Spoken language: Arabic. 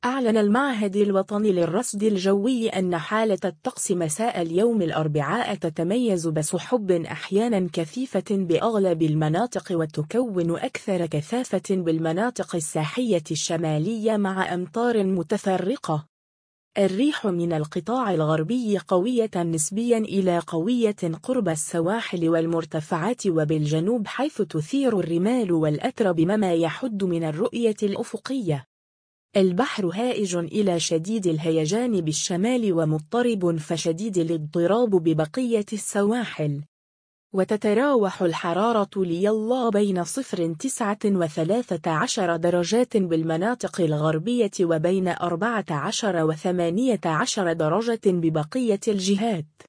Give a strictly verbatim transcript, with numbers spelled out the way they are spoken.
أعلن المعهد الوطني للرصد الجوي أن حالة الطقس مساء اليوم الأربعاء تتميز بسحب أحيانا كثيفة بأغلب المناطق، وتكون أكثر كثافة بالمناطق الساحية الشمالية مع أمطار متفرقة. الريح من القطاع الغربي قوية نسبيا إلى قوية قرب السواحل والمرتفعات وبالجنوب، حيث تثير الرمال والأتربة مما يحد من الرؤية الأفقية. البحر هائج إلى شديد الهيجان بالشمال ومضطرب فشديد الاضطراب ببقية السواحل. وتتراوح الحرارة ليلا بين صفر تسعة وثلاثة عشر درجات بالمناطق الغربية وبين أربعة عشر وثمانية عشر درجة ببقية الجهات.